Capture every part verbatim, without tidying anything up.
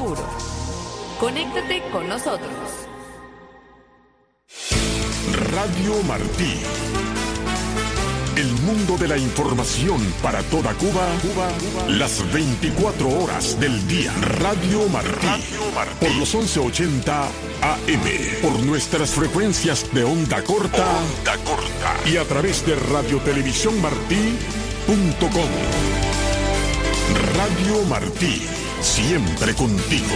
puro. Conéctate con nosotros. Radio Martí. El mundo de la información para toda Cuba, Cuba, Cuba, las veinticuatro horas del día. Radio Martí. Radio Martí. Por los once ochenta A M. Por nuestras frecuencias de onda corta. Onda corta. Y a través de radio televisión martí punto com. Radio Martí. Siempre contigo.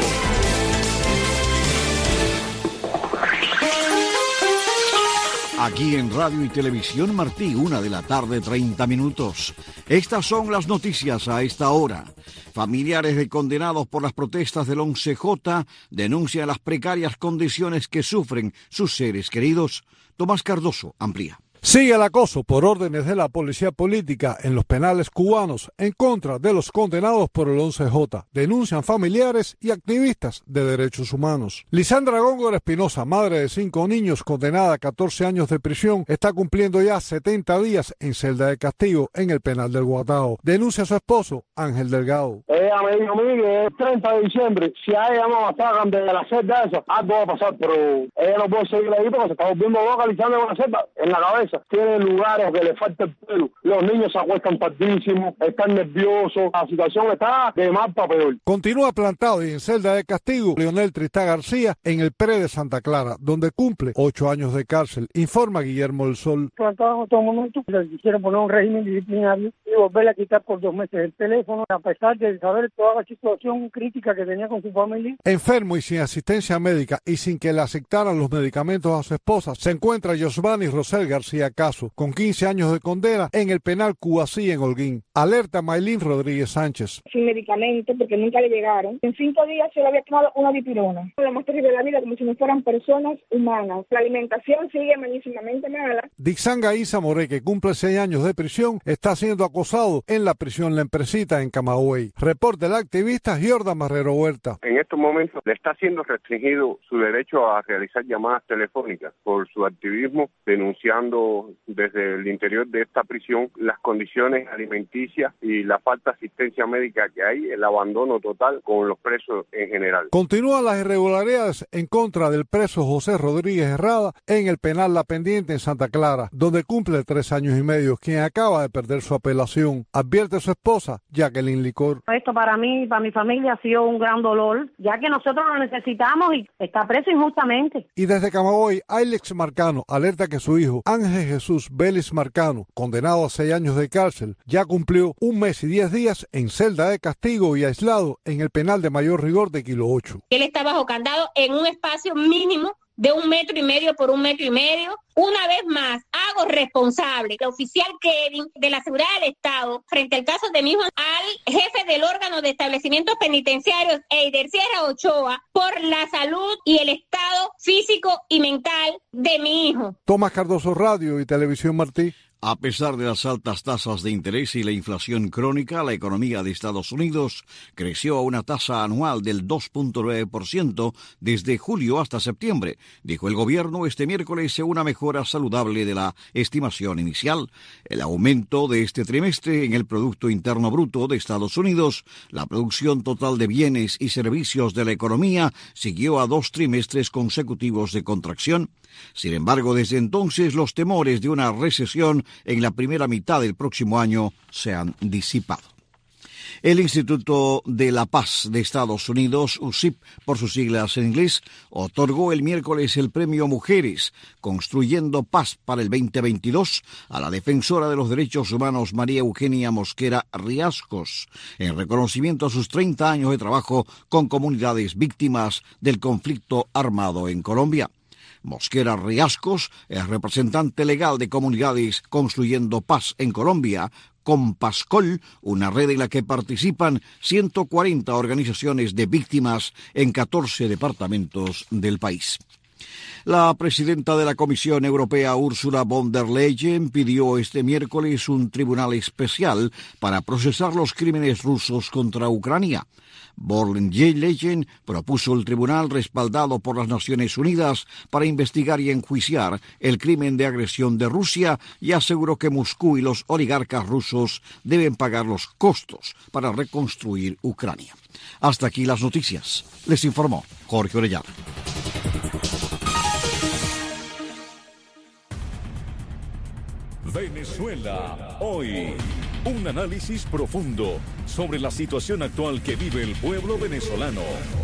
Aquí en Radio y Televisión Martí, una de la tarde, treinta minutos. Estas son las noticias a esta hora. Familiares de condenados por las protestas del once J denuncian las precarias condiciones que sufren sus seres queridos. Tomás Cardoso amplía. Sigue el acoso por órdenes de la policía política en los penales cubanos en contra de los condenados por el once J. Denuncian familiares y activistas de derechos humanos. Lisandra Góngora Espinosa, madre de cinco niños, condenada a catorce años de prisión, está cumpliendo ya setenta días en celda de castigo en el penal del Guatao. Denuncia a su esposo, Ángel Delgado. Ella me dijo a mí que el treinta de diciembre, si a ella no la sacan de la celda esa, algo va a pasar, pero ella no puede seguir ahí porque se está volviendo loca Lisandra con la celda en la cabeza. Tiene lugares que le falta el pelo. Los niños se acuestan tardísimo, están nerviosos. La situación está de mal para peor. Continúa plantado y en celda de castigo Leonel Tristán García en el P R E de Santa Clara, donde cumple ocho años de cárcel, informa Guillermo del Sol. Plantado en todo momento, le quisieron poner un régimen disciplinario y volverle a quitar por dos meses el teléfono, a pesar de saber toda la situación crítica que tenía con su familia. Enfermo y sin asistencia médica y sin que le aceptaran los medicamentos a su esposa, se encuentra Yosvani Rosel García Caso, con quince años de condena en el penal Cubasí en Holguín. Alerta Maylin Rodríguez Sánchez. Sin medicamentos, porque nunca le llegaron. En cinco días se le había tomado una dipirona. Lo más terrible de la vida, como si no fueran personas humanas. La alimentación sigue malísimamente mala. Dixanga Isa Moré, que cumple seis años de prisión, está siendo acosado en la prisión La Empresita en Camagüey. Reporta el activista Jordan Marrero Huerta. En estos momentos le está siendo restringido su derecho a realizar llamadas telefónicas por su activismo, denunciando desde el interior de esta prisión las condiciones alimenticias y la falta de asistencia médica que hay, el abandono total con los presos en general. Continúan las irregularidades en contra del preso José Rodríguez Herrada en el penal La Pendiente en Santa Clara, donde cumple tres años y medio, quien acaba de perder su apelación. Advierte su esposa, Jacqueline Licor. Esto para mí y para mi familia ha sido un gran dolor, ya que nosotros lo necesitamos y está preso injustamente. Y desde Camagüey, Ailex Marcano alerta que su hijo, Ángel Jesús Vélez Marcano, condenado a seis años de cárcel, ya cumplió un mes y diez días en celda de castigo y aislado en el penal de mayor rigor de Kilo ocho. Él está bajo candado en un espacio mínimo de un metro y medio por un metro y medio. Una vez más, hago responsable el oficial Kevin de la Seguridad del Estado frente al caso de mi hijo al jefe del órgano de establecimientos penitenciarios, Eider Sierra Ochoa, por la salud y el estado físico y mental de mi hijo. Tomás Cardoso, Radio y Televisión Martí. A pesar de las altas tasas de interés y la inflación crónica, la economía de Estados Unidos creció a una tasa anual del dos punto nueve por ciento desde julio hasta septiembre, dijo el gobierno este miércoles en una mejora saludable de la estimación inicial. El aumento de este trimestre en el Producto Interno Bruto de Estados Unidos, la producción total de bienes y servicios de la economía, siguió a dos trimestres consecutivos de contracción. Sin embargo, desde entonces los temores de una recesión en la primera mitad del próximo año se han disipado. El Instituto de la Paz de Estados Unidos, U S I P por sus siglas en inglés, otorgó el miércoles el premio Mujeres, Construyendo Paz para el veinte veintidós a la defensora de los derechos humanos María Eugenia Mosquera Riascos, en reconocimiento a sus treinta años de trabajo con comunidades víctimas del conflicto armado en Colombia. Mosquera Riascos es representante legal de Comunidades Construyendo Paz en Colombia, Compascol, una red en la que participan ciento cuarenta organizaciones de víctimas en catorce departamentos del país. La presidenta de la Comisión Europea, Ursula von der Leyen, pidió este miércoles un tribunal especial para procesar los crímenes rusos contra Ucrania. Von der Leyen propuso el tribunal respaldado por las Naciones Unidas para investigar y enjuiciar el crimen de agresión de Rusia y aseguró que Moscú y los oligarcas rusos deben pagar los costos para reconstruir Ucrania. Hasta aquí las noticias. Les informó Jorge Orellana. Venezuela hoy. Un análisis profundo sobre la situación actual que vive el pueblo venezolano.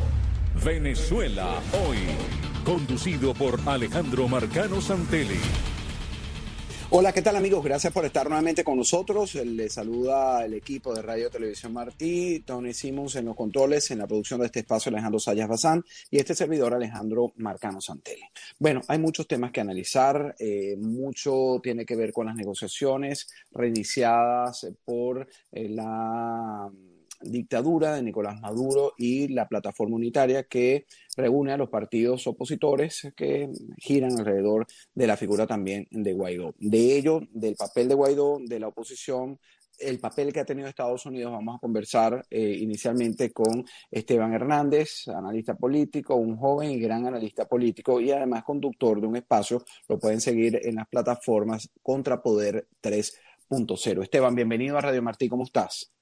Venezuela hoy. Conducido por Alejandro Marcano Santelli. Hola, ¿qué tal amigos? Gracias por estar nuevamente con nosotros. Les saluda el equipo de Radio Televisión Martí, Tony Simons en los controles, en la producción de este espacio Alejandro Sayas Bazán y este servidor Alejandro Marcano Santelli. Bueno, hay muchos temas que analizar, eh, mucho tiene que ver con las negociaciones reiniciadas por eh, la dictadura de Nicolás Maduro y la plataforma unitaria que reúne a los partidos opositores que giran alrededor de la figura también de Guaidó. De ello, del papel de Guaidó, de la oposición, el papel que ha tenido Estados Unidos, vamos a conversar eh, inicialmente con Esteban Hernández, analista político, un joven y gran analista político y además conductor de un espacio, lo pueden seguir en las plataformas Contrapoder tres punto cero. Esteban, bienvenido a Radio Martí, ¿cómo estás?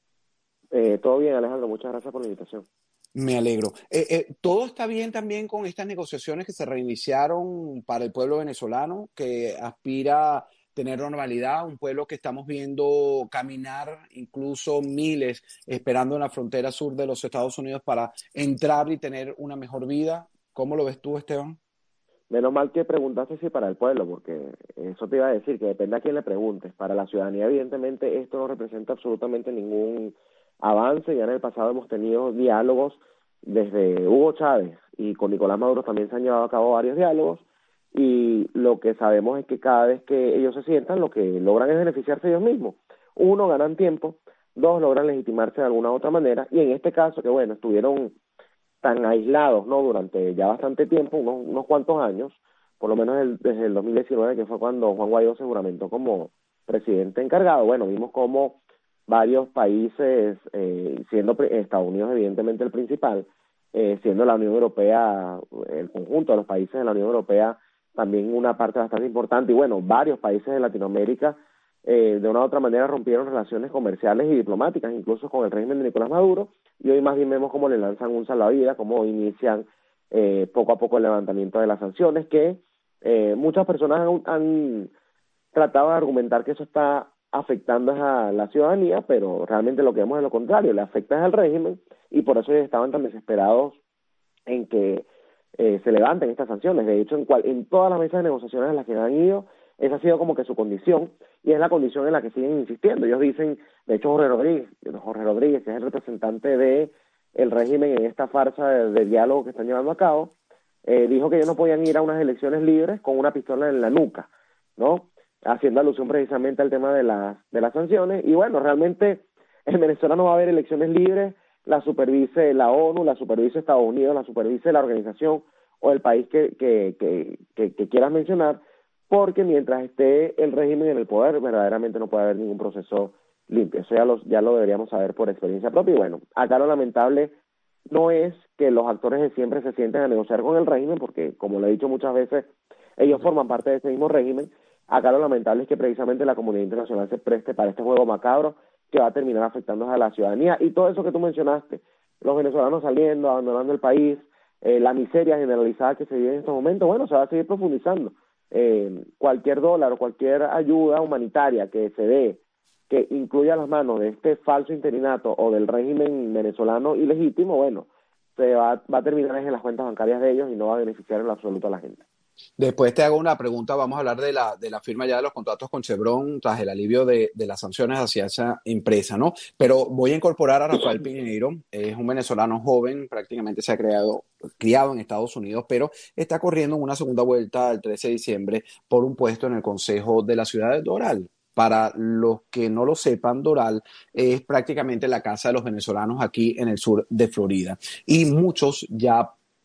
Eh, todo bien, Alejandro, muchas gracias por la invitación. Me alegro. Eh, eh, ¿Todo está bien también con estas negociaciones que se reiniciaron para el pueblo venezolano, que aspira a tener normalidad? Un pueblo que estamos viendo caminar, incluso miles, esperando en la frontera sur de los Estados Unidos para entrar y tener una mejor vida. ¿Cómo lo ves tú, Esteban? Menos mal que preguntaste si para el pueblo, porque eso te iba a decir, que depende a quién le preguntes. Para la ciudadanía, evidentemente, esto no representa absolutamente ningún avance. Ya en el pasado hemos tenido diálogos desde Hugo Chávez y con Nicolás Maduro también se han llevado a cabo varios diálogos y lo que sabemos es que cada vez que ellos se sientan lo que logran es beneficiarse ellos mismos. Uno, ganan tiempo, dos, logran legitimarse de alguna u otra manera y en este caso que bueno, estuvieron tan aislados, ¿no? Durante ya bastante tiempo, unos, unos cuantos años, por lo menos el, desde el dos mil diecinueve que fue cuando Juan Guaidó se juramentó como presidente encargado. Bueno, vimos cómo varios países, eh, siendo Estados Unidos evidentemente el principal, eh, siendo la Unión Europea, el conjunto de los países de la Unión Europea también una parte bastante importante, y bueno, varios países de Latinoamérica eh, de una u otra manera rompieron relaciones comerciales y diplomáticas, incluso con el régimen de Nicolás Maduro, y hoy más bien vemos cómo le lanzan un salvavidas, cómo inician eh, poco a poco el levantamiento de las sanciones, que eh, muchas personas han, han tratado de argumentar que eso está afectando a la ciudadanía, pero realmente lo que vemos es lo contrario, le afecta al régimen y por eso ellos estaban tan desesperados en que eh, se levanten estas sanciones. De hecho, en, cual, en todas las mesas de negociaciones en las que han ido, esa ha sido como que su condición y es la condición en la que siguen insistiendo. Ellos dicen, de hecho Jorge Rodríguez, Jorge Rodríguez, que es el representante de el régimen en esta farsa de, de diálogo que están llevando a cabo, eh, dijo que ellos no podían ir a unas elecciones libres con una pistola en la nuca, ¿no? Haciendo alusión precisamente al tema de las de las sanciones. Y bueno, realmente en Venezuela no va a haber elecciones libres, la supervise la ONU, la supervise Estados Unidos, la supervise la organización o el país que, que, que, que, que quieras mencionar, porque mientras esté el régimen en el poder, verdaderamente no puede haber ningún proceso limpio. Eso ya, los, ya lo deberíamos saber por experiencia propia. Y bueno, acá lo lamentable no es que los actores de siempre se sienten a negociar con el régimen, porque como lo he dicho muchas veces, ellos forman parte de ese mismo régimen. Acá lo lamentable es que precisamente la comunidad internacional se preste para este juego macabro que va a terminar afectando a la ciudadanía. Y todo eso que tú mencionaste, los venezolanos saliendo, abandonando el país, eh, la miseria generalizada que se vive en estos momentos, bueno, se va a seguir profundizando. Eh, cualquier dólar o cualquier ayuda humanitaria que se dé, que incluya las manos de este falso interinato o del régimen venezolano ilegítimo, bueno, se va, va a terminar en las cuentas bancarias de ellos y no va a beneficiar en lo absoluto a la gente. Después te hago una pregunta, vamos a hablar de la de la firma ya de los contratos con Chevron tras el alivio de, de las sanciones hacia esa empresa, ¿no? Pero voy a incorporar a Rafael Piñeiro, es un venezolano joven, prácticamente se ha creado, criado en Estados Unidos, pero está corriendo en una segunda vuelta el trece de diciembre por un puesto en el Consejo de la Ciudad de Doral. Para los que no lo sepan, Doral es prácticamente la casa de los venezolanos aquí en el sur de Florida. Y muchos ya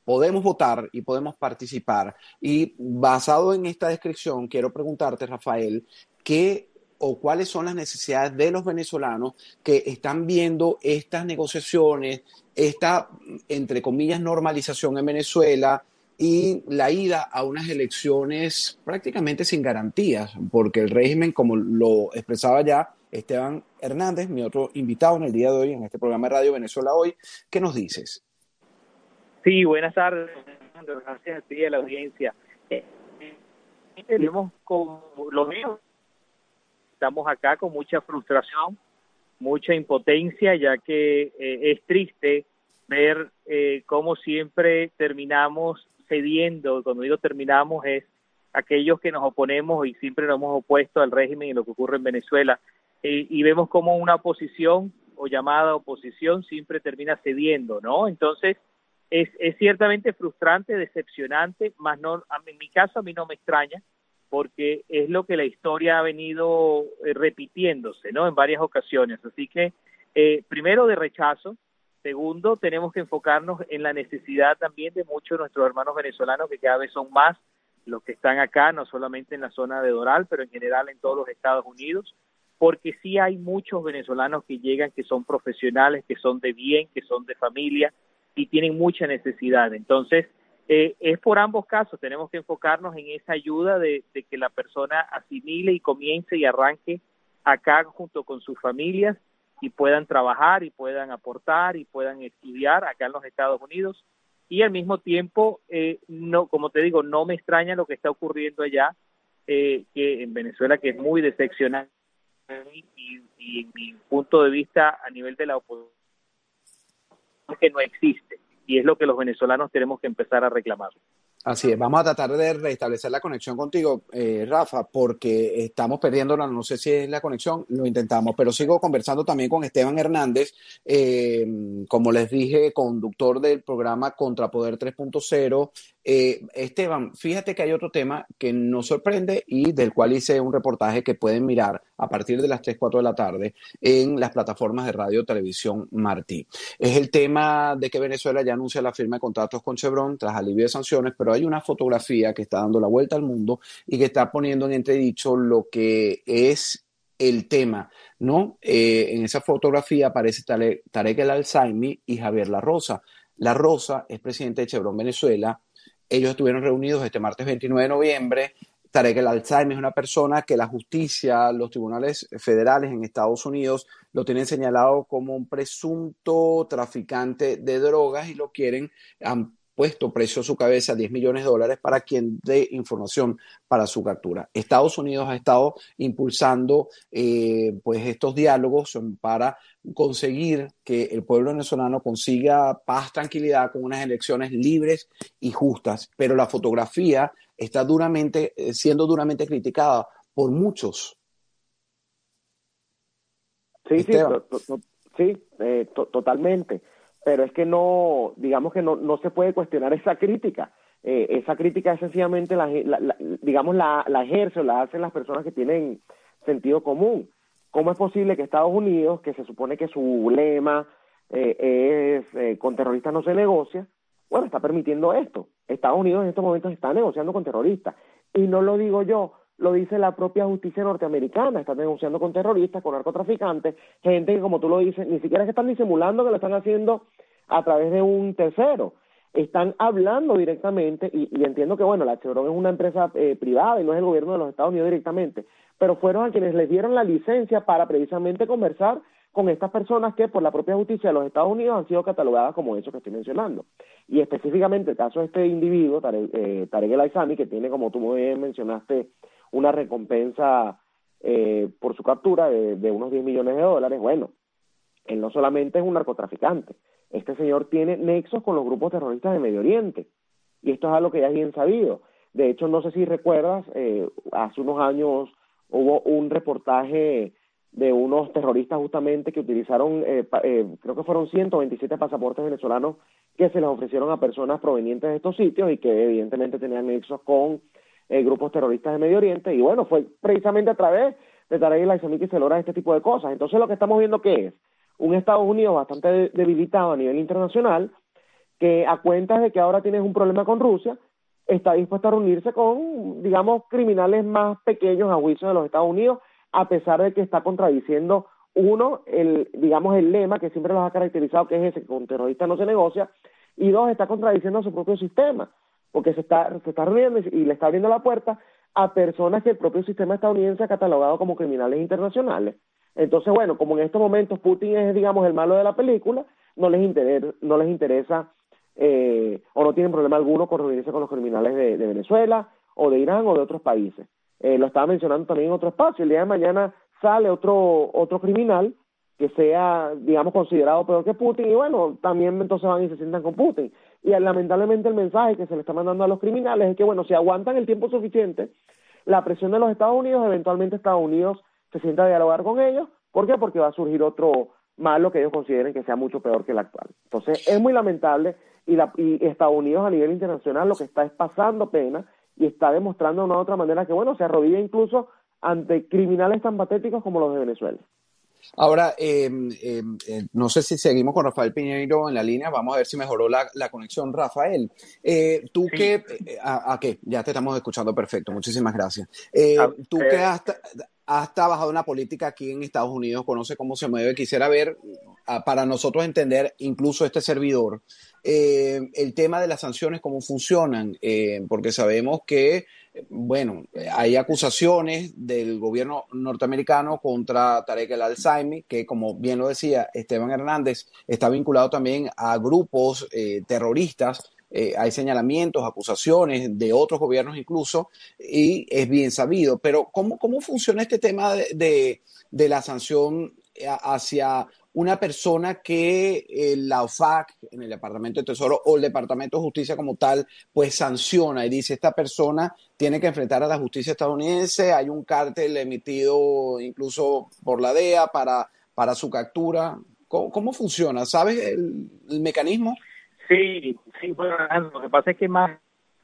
podemos votar y podemos participar. Y basado en esta descripción, quiero preguntarte, Rafael, ¿qué o cuáles son las necesidades de los venezolanos que están viendo estas negociaciones, esta, entre comillas, normalización en Venezuela y la ida a unas elecciones prácticamente sin garantías? Porque el régimen, como lo expresaba ya Esteban Hernández, mi otro invitado en el día de hoy en este programa de Radio Venezuela Hoy, ¿qué nos dices? Sí, buenas tardes, gracias a ti y a la audiencia. Eh, tenemos con lo mismo, estamos acá con mucha frustración, mucha impotencia, ya que eh, es triste ver eh, cómo siempre terminamos cediendo. Cuando digo terminamos es aquellos que nos oponemos y siempre nos hemos opuesto al régimen y lo que ocurre en Venezuela, eh, y vemos como una oposición o llamada oposición siempre termina cediendo, ¿no? Entonces es, es ciertamente frustrante, decepcionante, más no, en mi caso a mí no me extraña, porque es lo que la historia ha venido eh, repitiéndose, ¿no?, en varias ocasiones. Así que, eh, primero, de rechazo. Segundo, tenemos que enfocarnos en la necesidad también de muchos de nuestros hermanos venezolanos, que cada vez son más los que están acá, no solamente en la zona de Doral, pero en general en todos los Estados Unidos, porque sí hay muchos venezolanos que llegan, que son profesionales, que son de bien, que son de familia, y tienen mucha necesidad. Entonces, Eh, es por ambos casos, tenemos que enfocarnos en esa ayuda de, de que la persona asimile y comience y arranque acá junto con sus familias y puedan trabajar y puedan aportar y puedan estudiar acá en los Estados Unidos. Y al mismo tiempo, eh, no, como te digo, no me extraña lo que está ocurriendo allá, eh, que en Venezuela, que es muy decepcionante, y, y en mi punto de vista a nivel de la oposición, que no existe. Y es lo que los venezolanos tenemos que empezar a reclamar. Así es, vamos a tratar de restablecer la conexión contigo, eh, Rafa, porque estamos perdiéndola, no sé si es la conexión, lo intentamos, pero sigo conversando también con Esteban Hernández, eh, como les dije, conductor del programa Contrapoder tres punto cero. Eh, Esteban, fíjate que hay otro tema que nos sorprende y del cual hice un reportaje que pueden mirar a partir de las tres, cuatro de la tarde en las plataformas de Radio Televisión Martí. Es el tema de que Venezuela ya anuncia la firma de contratos con Chevron tras alivio de sanciones, pero hay una fotografía que está dando la vuelta al mundo y que está poniendo en entredicho lo que es el tema, ¿no? Eh, en esa fotografía aparece Tarek, Tarek El Al-Saimi y Javier La Rosa. La Rosa es presidente de Chevron Venezuela. Ellos estuvieron reunidos este martes veintinueve de noviembre. Tarek El Al-Saimi es una persona que la justicia, los tribunales federales en Estados Unidos lo tienen señalado como un presunto traficante de drogas y lo quieren, han puesto precio a su cabeza diez millones de dólares para quien dé información para su captura. Estados Unidos ha estado impulsando eh, pues estos diálogos para conseguir que el pueblo venezolano consiga paz, tranquilidad con unas elecciones libres y justas, pero la fotografía está duramente, siendo duramente criticada por muchos. Sí, sí, to, to, sí eh, to, totalmente. Pero es que no, digamos que no, no se puede cuestionar esa crítica. Eh, esa crítica es sencillamente, la, la, la, digamos, la, la ejerce o la hacen las personas que tienen sentido común. ¿Cómo es posible que Estados Unidos, que se supone que su lema eh, es eh, con terroristas no se negocia, bueno, está permitiendo esto? Estados Unidos en estos momentos está negociando con terroristas. Y no lo digo yo, lo dice la propia justicia norteamericana, está negociando con terroristas, con narcotraficantes, gente que, como tú lo dices, ni siquiera es que están disimulando que lo están haciendo a través de un tercero, están hablando directamente, y, y entiendo que, bueno, la Chevron es una empresa eh, privada y no es el gobierno de los Estados Unidos directamente, pero fueron a quienes les dieron la licencia para precisamente conversar con estas personas que por la propia justicia de los Estados Unidos han sido catalogadas como eso que estoy mencionando. Y específicamente el caso de este individuo, Tarek, eh, Tarek El Al-Saimi, que tiene, como tú muy bien mencionaste, una recompensa eh, por su captura de, de unos diez millones de dólares. Bueno, él no solamente es un narcotraficante, este señor tiene nexos con los grupos terroristas de Medio Oriente, y esto es algo que ya es bien sabido. De hecho, no sé si recuerdas, eh, hace unos años hubo un reportaje de unos terroristas justamente que utilizaron, eh, eh, creo que fueron ciento veintisiete pasaportes venezolanos que se les ofrecieron a personas provenientes de estos sitios y que evidentemente tenían nexos con Eh, grupos terroristas de Medio Oriente, y bueno, fue precisamente a través de Tarek El Al-Saimi que se logra este tipo de cosas. Entonces lo que estamos viendo que es un Estados Unidos bastante debilitado a nivel internacional, que a cuentas de que ahora tienes un problema con Rusia, está dispuesta a reunirse con, digamos, criminales más pequeños a juicio de los Estados Unidos, a pesar de que está contradiciendo, uno, el, digamos, el lema que siempre los ha caracterizado, que es ese, que con terroristas no se negocia, y dos, está contradiciendo su propio sistema, porque se está, se está reuniendo y le está abriendo la puerta a personas que el propio sistema estadounidense ha catalogado como criminales internacionales. Entonces, bueno, como en estos momentos Putin es, digamos, el malo de la película, no les interesa, no les interesa eh, o no tienen problema alguno con reunirse con los criminales de, de Venezuela o de Irán o de otros países. Eh, lo estaba mencionando también en otro espacio. El día de mañana sale otro otro criminal que sea, digamos, considerado peor que Putin, y bueno, también entonces van y se sientan con Putin. Y lamentablemente el mensaje que se le está mandando a los criminales es que, bueno, si aguantan el tiempo suficiente, la presión de los Estados Unidos, eventualmente Estados Unidos se sienta a dialogar con ellos. ¿Por qué? Porque va a surgir otro malo que ellos consideren que sea mucho peor que el actual. Entonces, es muy lamentable, y, la, y Estados Unidos a nivel internacional lo que está es pasando pena y está demostrando de una u otra manera que, bueno, se arrodilla incluso ante criminales tan patéticos como los de Venezuela. Ahora, eh, eh, eh, no sé si seguimos con Rafael Piñeiro en la línea, vamos a ver si mejoró la, la conexión. Rafael, eh, tú sí. que, eh, a, a qué, ya te estamos escuchando perfecto, muchísimas gracias. Eh, a, tú eh, que has, has trabajado en la política aquí en Estados Unidos, conoce cómo se mueve, quisiera ver, a, para nosotros entender, incluso este servidor, eh, el tema de las sanciones, cómo funcionan, eh, porque sabemos que bueno, hay acusaciones del gobierno norteamericano contra Tarek El Al-Saimi, que como bien lo decía Esteban Hernández, está vinculado también a grupos eh, terroristas. Eh, hay señalamientos, acusaciones de otros gobiernos incluso, y es bien sabido. Pero ¿cómo, cómo funciona este tema de, de, de la sanción hacia una persona que eh, la O F A C, en el Departamento de Tesoro o el Departamento de Justicia como tal, pues sanciona y dice esta persona tiene que enfrentar a la justicia estadounidense, hay un cártel emitido incluso por la D E A para, para su captura? ¿Cómo, cómo funciona? ¿Sabes el, el mecanismo? Sí, sí, bueno, lo que pasa es que más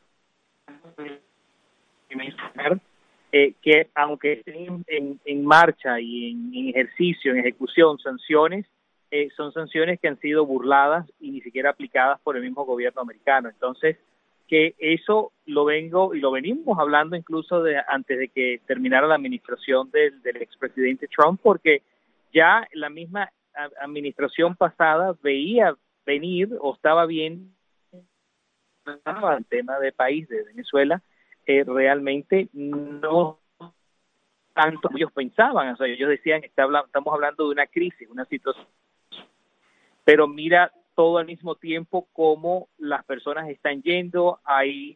eh, que aunque estén en, en marcha y en, en ejercicio, en ejecución, sanciones, eh, son sanciones que han sido burladas y ni siquiera aplicadas por el mismo gobierno americano. Entonces, que eso lo vengo y lo venimos hablando incluso de antes de que terminara la administración del, del expresidente Trump, porque ya la misma administración pasada veía venir o estaba bien el tema del país de Venezuela, eh, realmente no tanto como ellos pensaban. O sea, ellos decían, está hablando, estamos hablando de una crisis, una situación, pero mira todo al mismo tiempo cómo las personas están yendo ahí.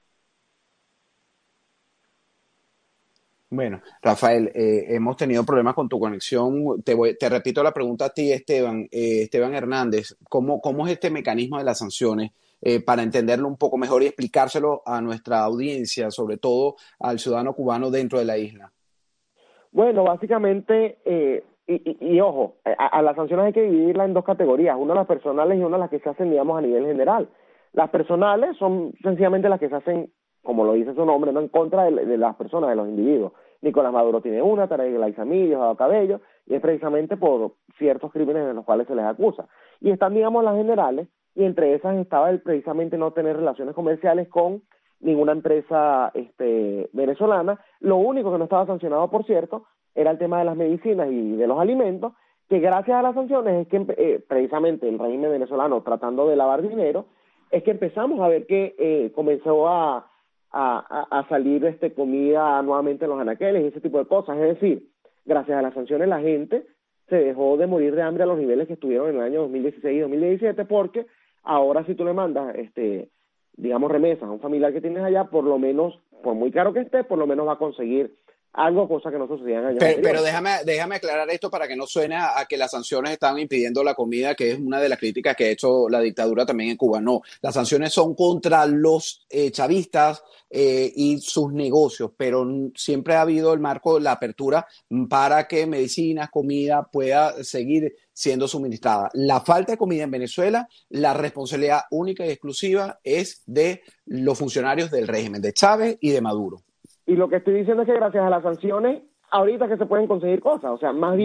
Bueno, Rafael, eh, hemos tenido problemas con tu conexión. Te, voy, te repito la pregunta a ti, Esteban, eh, Esteban Hernández. ¿Cómo, cómo es este mecanismo de las sanciones eh, para entenderlo un poco mejor y explicárselo a nuestra audiencia, sobre todo al ciudadano cubano dentro de la isla? Bueno, básicamente, eh, y, y, y ojo, a, a las sanciones hay que dividirlas en dos categorías, una las personales y una las que se hacen, digamos, a nivel general. Las personales son sencillamente las que se hacen, como lo dice su nombre, no en contra de, de las personas, de los individuos. Nicolás Maduro tiene una, Tarek El Al-Saimi, Diosdado Cabello, y es precisamente por ciertos crímenes de los cuales se les acusa. Y están, digamos, las generales, y entre esas estaba el precisamente no tener relaciones comerciales con ninguna empresa este, venezolana. Lo único que no estaba sancionado, por cierto, era el tema de las medicinas y de los alimentos, que gracias a las sanciones es que eh, precisamente el régimen venezolano, tratando de lavar dinero, es que empezamos a ver que eh, comenzó a A, a salir este, comida nuevamente en los anaqueles y ese tipo de cosas. Es decir, gracias a las sanciones la gente se dejó de morir de hambre a los niveles que estuvieron en el año dos mil dieciséis y dos mil diecisiete, porque ahora si tú le mandas, este, digamos, remesas a un familiar que tienes allá, por lo menos, por muy caro que esté, por lo menos va a conseguir algo, cosa que no sucedía en años pero, anteriores. Pero déjame, déjame aclarar esto para que no suene a, a que las sanciones estaban impidiendo la comida, que es una de las críticas que ha hecho la dictadura también en Cuba. No, las sanciones son contra los eh, chavistas eh, y sus negocios, pero siempre ha habido el marco, la apertura para que medicinas, comida pueda seguir siendo suministrada. La falta de comida en Venezuela, la responsabilidad única y exclusiva es de los funcionarios del régimen, de Chávez y de Maduro. Y lo que estoy diciendo es que gracias a las sanciones, ahorita que se pueden conseguir cosas, o sea, más bien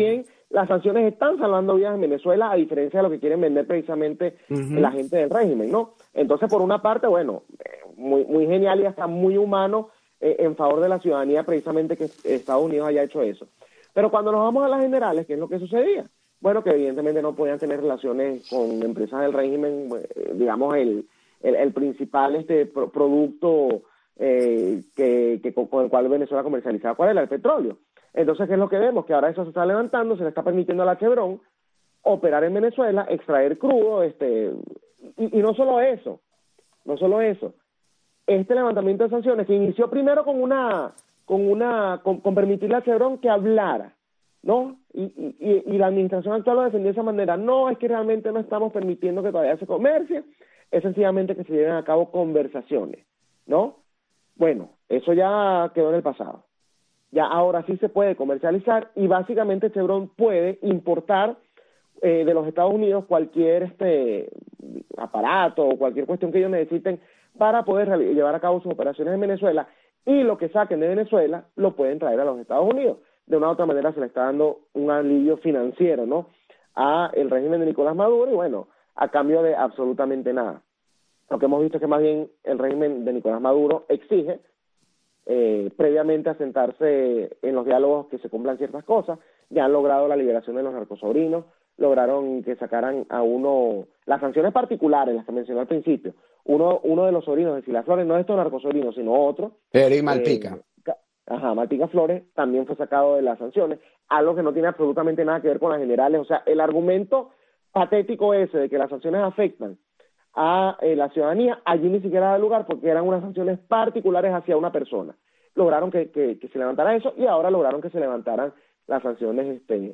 las sanciones están salvando vidas en Venezuela, a diferencia de lo que quieren vender precisamente uh-huh. la gente del régimen, ¿no? Entonces, por una parte, bueno, muy, muy genial y hasta muy humano eh, en favor de la ciudadanía precisamente que Estados Unidos haya hecho eso. Pero cuando nos vamos a las generales, ¿qué es lo que sucedía? Bueno, que evidentemente no podían tener relaciones con empresas del régimen, eh, digamos, el, el, el principal este pro- producto eh, que, que con, con el cual Venezuela comercializaba, ¿cuál era? El petróleo. Entonces, ¿qué es lo que vemos? Que ahora eso se está levantando, se le está permitiendo a la Chevron operar en Venezuela, extraer crudo, este, y, y no solo eso, no solo eso, este levantamiento de sanciones que inició primero con una, con una, con, con permitirle a Chevron que hablara, ¿no? Y, y, y la administración actual lo defendió de esa manera. No, es que realmente no estamos permitiendo que todavía se comercie, es sencillamente que se lleven a cabo conversaciones, ¿no? Bueno, eso ya quedó en el pasado. Ya ahora sí se puede comercializar y básicamente Chevron puede importar eh, de los Estados Unidos cualquier este aparato o cualquier cuestión que ellos necesiten para poder llevar a cabo sus operaciones en Venezuela, y lo que saquen de Venezuela lo pueden traer a los Estados Unidos. De una u otra manera se le está dando un alivio financiero, ¿no?, a el régimen de Nicolás Maduro, y bueno, a cambio de absolutamente nada. Lo que hemos visto es que más bien el régimen de Nicolás Maduro exige Eh, previamente a sentarse en los diálogos que se cumplan ciertas cosas. Ya han logrado la liberación de los narcosobrinos, lograron que sacaran a uno, las sanciones particulares, las que mencioné al principio, uno uno de los sobrinos de Cilia Flores, no de estos narcosobrinos, sino otro. Eric Malpica. Eh, ajá, Malpica Flores también fue sacado de las sanciones, algo que no tiene absolutamente nada que ver con las generales. O sea, el argumento patético ese de que las sanciones afectan a eh, la ciudadanía, allí ni siquiera da lugar porque eran unas sanciones particulares hacia una persona. Lograron que, que, que se levantara eso, y ahora lograron que se levantaran las sanciones este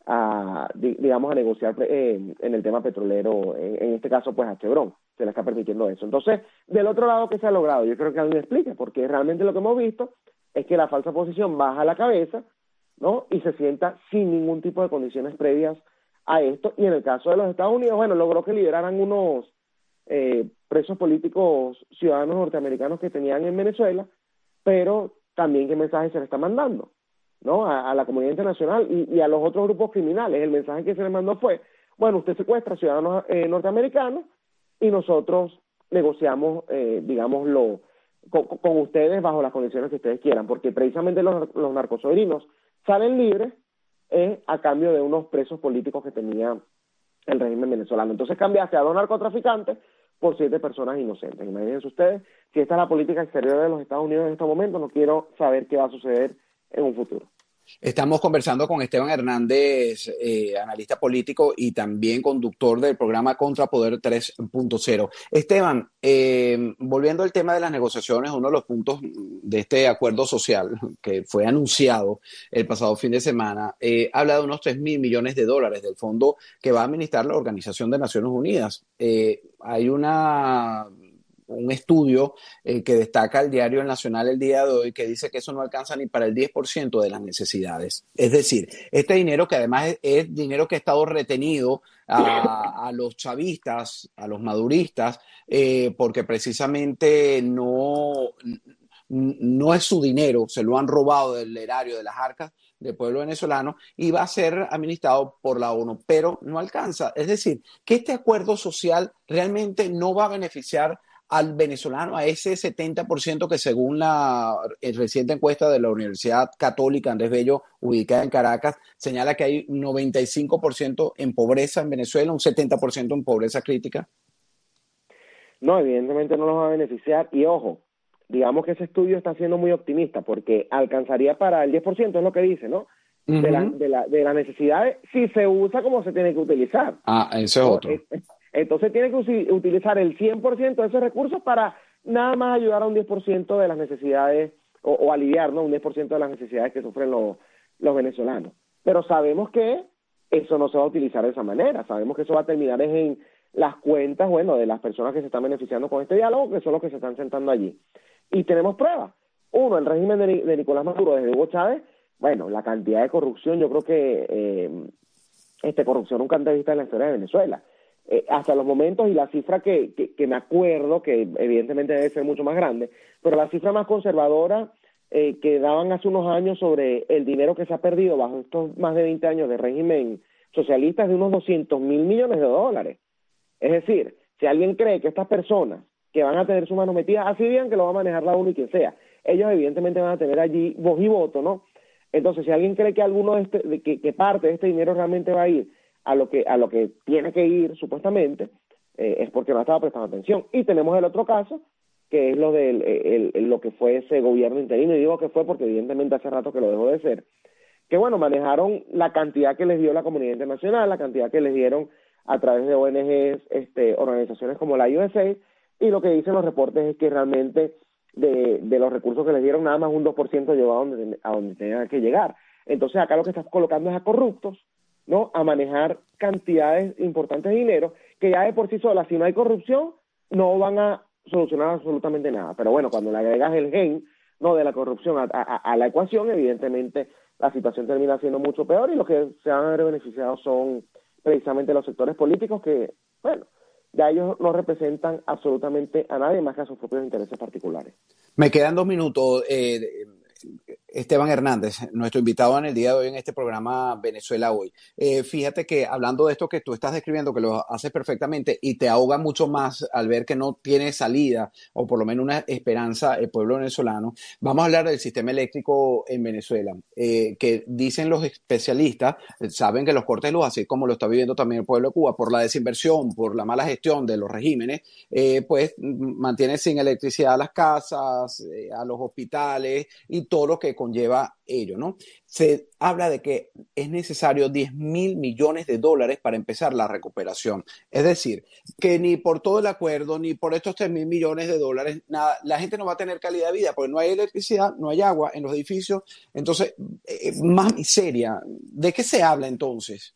a, di, digamos a negociar eh, en el tema petrolero, en, en este caso pues a Chevron, se le está permitiendo eso. Entonces, del otro lado, ¿qué se ha logrado? Yo creo que alguien explica, porque realmente lo que hemos visto es que la falsa oposición baja la cabeza, ¿no?, y se sienta sin ningún tipo de condiciones previas a esto, y en el caso de los Estados Unidos, bueno, logró que liberaran unos Eh, presos políticos ciudadanos norteamericanos que tenían en Venezuela, pero también qué mensaje se le está mandando, ¿no?, a, a la comunidad internacional y, y a los otros grupos criminales. El mensaje que se le mandó fue, bueno, usted secuestra ciudadanos eh, norteamericanos y nosotros negociamos, eh, digámoslo, con, con ustedes bajo las condiciones que ustedes quieran, porque precisamente los, los narcosobrinos salen libres eh, a cambio de unos presos políticos que tenía el régimen venezolano. Entonces cambiaste a dos narcotraficantes por siete personas inocentes. Imagínense ustedes, si esta es la política exterior de los Estados Unidos en estos momentos, no quiero saber qué va a suceder en un futuro. Estamos conversando con Esteban Hernández, eh, analista político y también conductor del programa Contrapoder tres punto cero. Esteban, eh, volviendo al tema de las negociaciones, uno de los puntos de este acuerdo social que fue anunciado el pasado fin de semana, eh, habla de unos tres mil millones de dólares del fondo que va a administrar la Organización de Naciones Unidas. Eh, hay una... un estudio eh, que destaca el diario El Nacional el día de hoy, que dice que eso no alcanza ni para el diez por ciento de las necesidades. Es decir, este dinero, que además es, es dinero que ha estado retenido a, a los chavistas, a los maduristas, eh, porque precisamente no, no es su dinero, se lo han robado del erario de las arcas del pueblo venezolano, y va a ser administrado por la ONU, pero no alcanza. Es decir, que este acuerdo social realmente no va a beneficiar al venezolano, a ese setenta por ciento que, según la reciente encuesta de la Universidad Católica Andrés Bello, ubicada en Caracas, señala que hay un noventa y cinco por ciento en pobreza en Venezuela, un setenta por ciento en pobreza crítica. No, evidentemente no los va a beneficiar, y ojo, digamos que ese estudio está siendo muy optimista, porque alcanzaría para el diez por ciento, es lo que dice, ¿no? Uh-huh. De, la, de, la, de las necesidades, si se usa como se tiene que utilizar. Ah, ese es otro. Entonces tiene que utilizar el cien por ciento de esos recursos para nada más ayudar a un diez por ciento de las necesidades, o, o aliviar, ¿no?, un diez por ciento de las necesidades que sufren los, los venezolanos. Pero sabemos que eso no se va a utilizar de esa manera, sabemos que eso va a terminar en las cuentas, bueno, de las personas que se están beneficiando con este diálogo, que son los que se están sentando allí. Y tenemos pruebas. Uno, el régimen de, de Nicolás Maduro, desde Hugo Chávez, bueno, la cantidad de corrupción, yo creo que eh, este, corrupción nunca antes vista en la historia de Venezuela. Eh, hasta los momentos, y la cifra que, que, que me acuerdo, que evidentemente debe ser mucho más grande, pero la cifra más conservadora eh, que daban hace unos años sobre el dinero que se ha perdido bajo estos más de veinte años de régimen socialista, es de unos doscientos mil millones de dólares. Es decir, si alguien cree que estas personas que van a tener su mano metida, así bien que lo va a manejar la ONU y quien sea, ellos evidentemente van a tener allí voz y voto, ¿no? Entonces, si alguien cree que alguno de este, de que, que parte de este dinero realmente va a ir a lo que a lo que tiene que ir supuestamente, eh, es porque no estaba prestando atención. Y tenemos el otro caso, que es lo de el, el, lo que fue ese gobierno interino, y digo que fue porque evidentemente hace rato que lo dejó de ser, que bueno, manejaron la cantidad que les dio la comunidad internacional, la cantidad que les dieron a través de O N Ges, este, organizaciones como la U S A I, y lo que dicen los reportes es que realmente de, de los recursos que les dieron, nada más un dos por ciento llegó a donde, a donde tenían que llegar. Entonces acá lo que estás colocando es a corruptos, ¿no?, a manejar cantidades importantes de dinero, que ya de por sí solas, si no hay corrupción, no van a solucionar absolutamente nada. Pero bueno, cuando le agregas el gen, ¿no?, de la corrupción a, a, a la ecuación, evidentemente la situación termina siendo mucho peor, y los que se van a ver beneficiados son precisamente los sectores políticos que, bueno, ya ellos no representan absolutamente a nadie más que a sus propios intereses particulares. Me quedan dos minutos. Eh, Esteban Hernández, nuestro invitado en el día de hoy en este programa Venezuela Hoy. Eh, fíjate que hablando de esto que tú estás describiendo, que lo haces perfectamente y te ahoga mucho más al ver que no tiene salida o por lo menos una esperanza el pueblo venezolano, vamos a hablar del sistema eléctrico en Venezuela, eh, que dicen los especialistas, saben que los cortes de luz, así como lo está viviendo también el pueblo de Cuba, por la desinversión, por la mala gestión de los regímenes, eh, pues mantiene sin electricidad a las casas, eh, a los hospitales y todo lo que conlleva ello, ¿no? Se habla de que es necesario diez mil millones de dólares para empezar la recuperación. Es decir, que ni por todo el acuerdo, ni por estos tres mil millones de dólares, nada, la gente no va a tener calidad de vida, porque no hay electricidad, no hay agua en los edificios. Entonces, eh, más miseria. ¿De qué se habla entonces?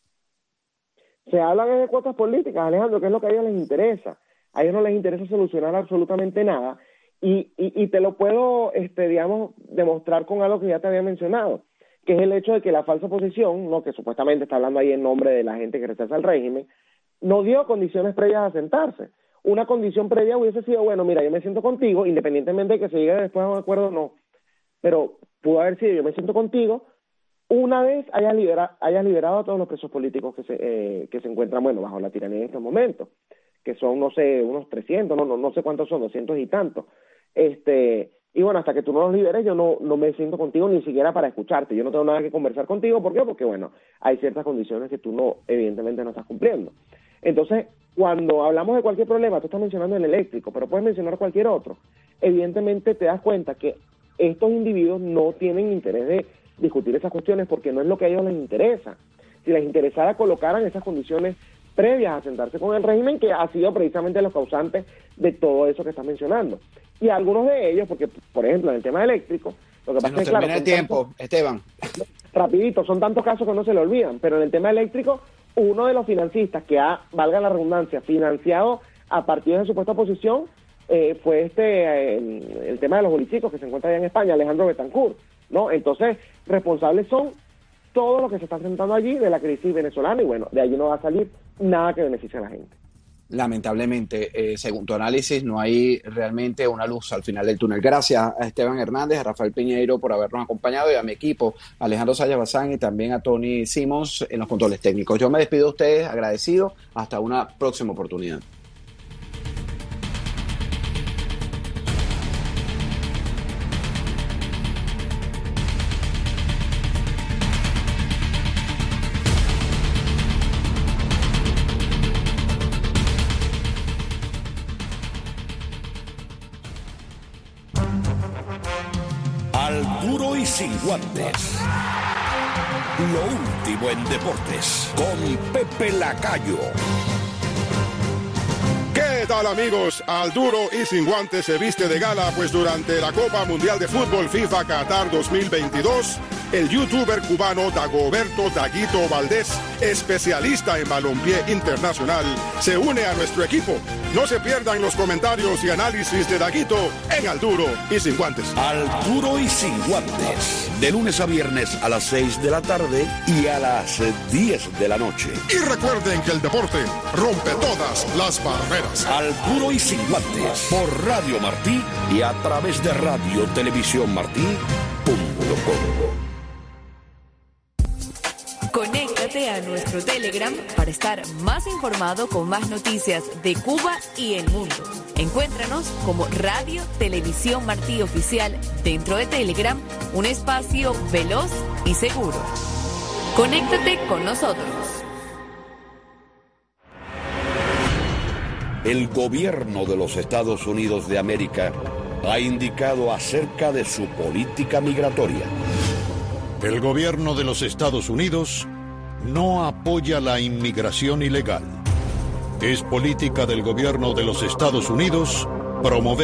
Se habla de cuotas políticas, Alejandro, que es lo que a ellos les interesa. A ellos no les interesa solucionar absolutamente nada. Y, y, y te lo puedo, este, digamos, demostrar con algo que ya te había mencionado, que es el hecho de que la falsa oposición, ¿no?, que supuestamente está hablando ahí en nombre de la gente que rechaza el régimen, no dio condiciones previas a sentarse. Una condición previa hubiese sido, bueno, mira, yo me siento contigo, independientemente de que se llegue después a un acuerdo o no, pero pudo haber sido, yo me siento contigo, una vez hayas, libera, hayas liberado a todos los presos políticos que se, eh, que se encuentran, bueno, bajo la tiranía en estos momentos, que son, no sé, unos trescientos, no, no, no sé cuántos son, doscientos y tantos. Este, y bueno, hasta que tú no los liberes, yo no, no me siento contigo ni siquiera para escucharte. Yo no tengo nada que conversar contigo. ¿Por qué? Porque, bueno, hay ciertas condiciones que tú no, evidentemente no estás cumpliendo. Entonces, cuando hablamos de cualquier problema, tú estás mencionando el eléctrico, pero puedes mencionar cualquier otro. Evidentemente te das cuenta que estos individuos no tienen interés de discutir esas cuestiones porque no es lo que a ellos les interesa. Si les interesara, colocaran esas condiciones previas a sentarse con el régimen, que ha sido precisamente los causantes de todo eso que estás mencionando. Y algunos de ellos, porque, por ejemplo, en el tema eléctrico, lo que pasa es que, claro, el tiempo, tantos, Esteban. Rapidito, son tantos casos que no se le olvidan, pero en el tema eléctrico, uno de los financistas que ha, valga la redundancia, financiado a partidos de supuesta oposición, eh, fue este eh, el tema de los bolicicos que se encuentra allá en España, Alejandro Betancourt, ¿no? Entonces, responsables son todo lo que se está enfrentando allí de la crisis venezolana, y bueno, de allí no va a salir nada que beneficie a la gente. Lamentablemente, eh, según tu análisis, no hay realmente una luz al final del túnel. Gracias a Esteban Hernández, a Rafael Piñeiro por habernos acompañado, y a mi equipo, Alejandro Sayas Bazán, y también a Tony Simmons en los controles técnicos. Yo me despido de ustedes agradecido. Hasta una próxima oportunidad. Duro y sin guantes. Lo último en deportes con Pepe Lacayo. ¿Qué tal, amigos? Al duro y sin guantes se viste de gala, pues durante la Copa Mundial de Fútbol FIFA Qatar dos mil veintidós, el youtuber cubano Dagoberto Daguito Valdés, especialista en balompié internacional, se une a nuestro equipo. No se pierdan los comentarios y análisis de Daguito en Al Duro y Sin Guantes. Al Duro y Sin Guantes, de lunes a viernes a las seis de la tarde y a las diez de la noche. Y recuerden que el deporte rompe todas las barreras. Al Duro y Sin Guantes, por Radio Martí y a través de Radio Televisión Martí. punto com. Conéctate a nuestro Telegram para estar más informado con más noticias de Cuba y el mundo. Encuéntranos como Radio Televisión Martí Oficial dentro de Telegram, un espacio veloz y seguro. Conéctate con nosotros. El gobierno de los Estados Unidos de América ha indicado acerca de su política migratoria. El gobierno de los Estados Unidos no apoya la inmigración ilegal. Es política del gobierno de los Estados Unidos promover